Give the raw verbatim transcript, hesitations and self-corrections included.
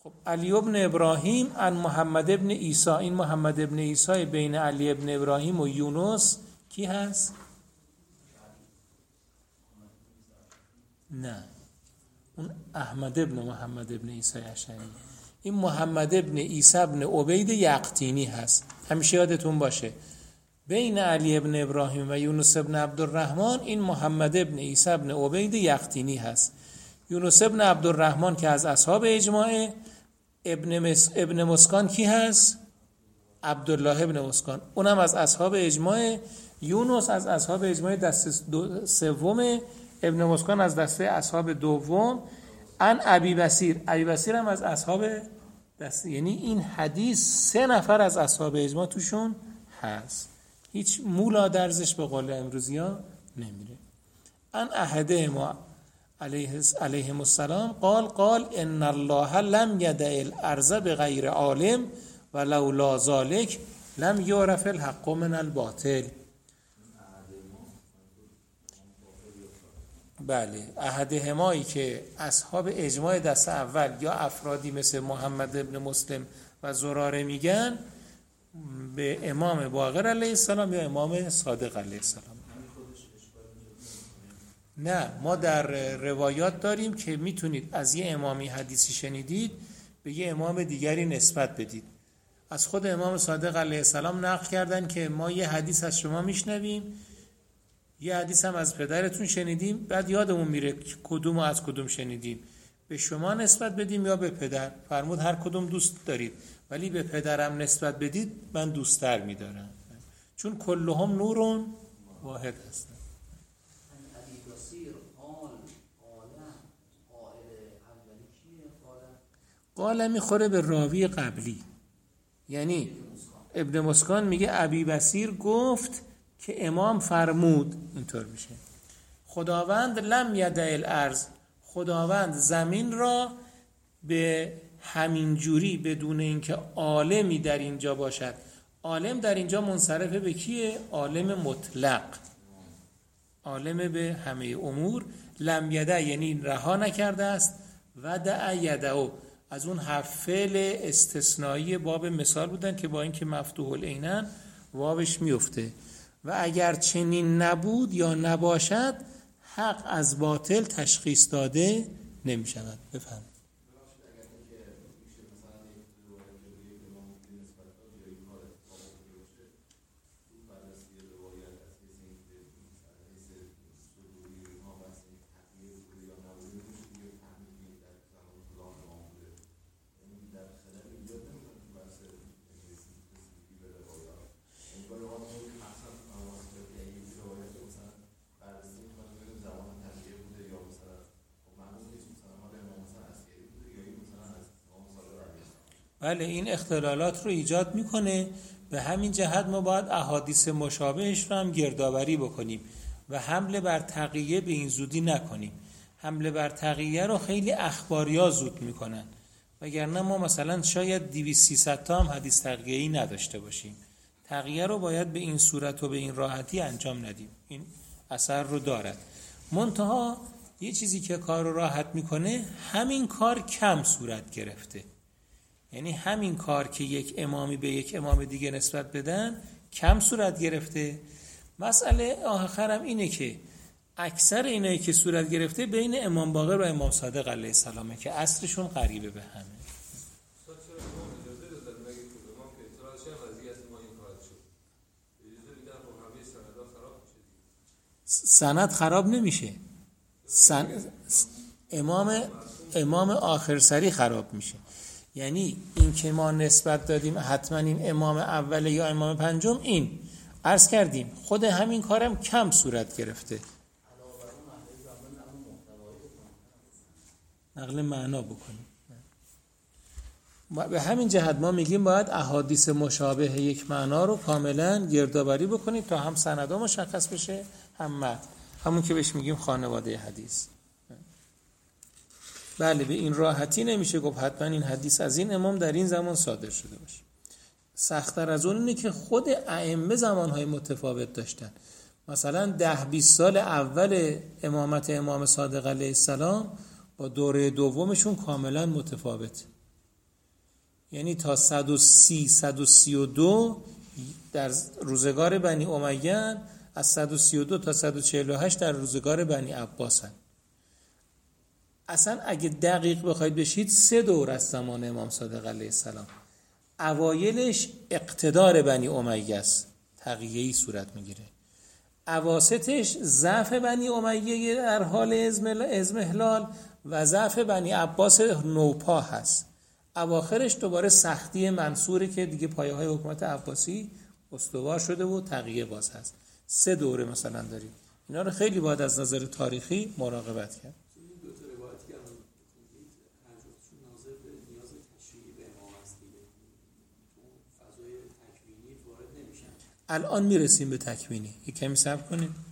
خب علی ابن ابراهیم عن محمد ابن عیسی، این محمد ابن عیسی بین علی ابن ابراهیم و یونس کی هست؟ نه، اون احمد ابن محمد ابن عیسی اشعری. این محمد ابن عیسی ابن عبید یقطینی هست. همیشه یادتون باشه بین علی ابن ابراهیم و یونس ابن عبدالرحمن این محمد ابن عیسی ابن عبید یقطینی هست. یونس ابن عبدالرحمن که از اصحاب اجماع، ابن مس... ابن مسکان کی هست؟ عبدالله ابن مسکان، اونم از اصحاب اجماع. یونس از اصحاب اجماع دست دو... سوم، ابن مسکان از دسته اصحاب دوم. ان ابی بصیر، ابی بصیر هم از اصحاب دسته، یعنی این حدیث سه نفر از اصحاب اجماع توشون هست، هیچ مولا درزش به قول امروزی ها نمیره. ان احده ما علیه علیهم السلام قال قال ان الله لم یدع الارض بغیر عالم ولولا ذلک لم یعرف الحق من الباطل. بله، احدهمایی که اصحاب اجماع دست اول یا افرادی مثل محمد ابن مسلم و زراره میگن به امام باقر علیه السلام یا امام صادق علیه السلام. نه، ما در روایات داریم که میتونید از یه امامی حدیثی شنیدید به یه امام دیگری نسبت بدید. از خود امام صادق علیه السلام نقل کردن که ما یه حدیث از شما میشنویم، یه حدیث هم از پدرتون شنیدیم، بعد یادمون میره کدوم از کدوم شنیدیم، به شما نسبت بدیم یا به پدر. فرمود هر کدوم دوست دارید، ولی به پدرم نسبت بدید من دوست‌تر میدارم، چون کلهم نورون واحد هستن. قال میخوره به راوی قبلی، یعنی ابن مسکان میگه ابی بصیر گفت که امام فرمود، اینطور میشه. خداوند لم یدع الارض، خداوند زمین را به همین جوری بدون اینکه عالمی در اینجا باشد. عالم در اینجا منصرف به کیه؟ عالم مطلق، عالم به همه امور. لم یدع یعنی رها نکرده است. ودع یدعو از اون حرف فعل استثنایی باب مثال بودن که با اینکه مفتوح العینن واوش میفته. و اگر چنین نبود یا نباشد حق از باطل تشخیص داده نمی شود. بفرمایید. بله، این اختلالات رو ایجاد میکنه. به همین جهت ما باید احادیث مشابهش رو هم گردآوری بکنیم و حمله بر تقیه به این زودی نکنیم. حمله بر تقیه رو خیلی اخباریا زود میکنن، وگرنه ما مثلا شاید دویست سیصد تا هم حدیث تقیه‌ای نداشته باشیم. تقیه رو باید به این صورت و به این راحتی انجام ندیم، این اثر رو دارد. منتها یه چیزی که کار رو راحت میکنه، همین کار کم صورت گرفته. یعنی همین کار که یک امامی به یک امام دیگه نسبت بدن کم صورت گرفته. مسئله آخرم اینه که اکثر اینایی که صورت گرفته بین امام باقر و امام صادق علیه السلامه که عصرشون قریبه به همه. سند خراب نمیشه، سن... امام امام آخر سری خراب میشه. یعنی این که ما نسبت دادیم حتما این امام اول یا امام پنجم، این عرض کردیم خود همین کارم کم صورت گرفته. نقل معنا بکنیم. به همین جهت ما میگیم باید احادیث مشابه یک معنا رو کاملا گردآوری بکنیم تا هم سندها مشخص بشه هم متن، همون که بهش میگیم خانواده حدیث. بله، به این راحتی نمیشه گفت حتما این حدیث از این امام در این زمان صادر شده باشه. سخت‌تر از اون اینه که خود ائمه زمانهای متفاوت داشتن. مثلا ده بیست سال اول امامت امام صادق علیه السلام با دوره دومشون کاملا متفاوت. یعنی تا صد و سی صد و سی و دو در روزگار بنی امیه، از صد و سی و دو تا صد و چهل و هشت در روزگار بنی عباس هست. اصلا اگه دقیق بخواید بشید سه دور از زمان امام صادق علیه السلام. اوایلش اقتدار بنی امیه است، تقیه‌ای صورت میگیره. اواسطش ضعف بنی امیه در حال اضمحلال و ضعف بنی عباس نوپا هست. اواخرش دوباره سختی منصوره که دیگه پایه های حکومت عباسی استوار شده و تقیه باز هست. سه دوره مثلا داریم. اینا رو خیلی باید از نظر تاریخی مراقبت کرد. الان میرسیم به تکوینی. یک کمی صبر کنید.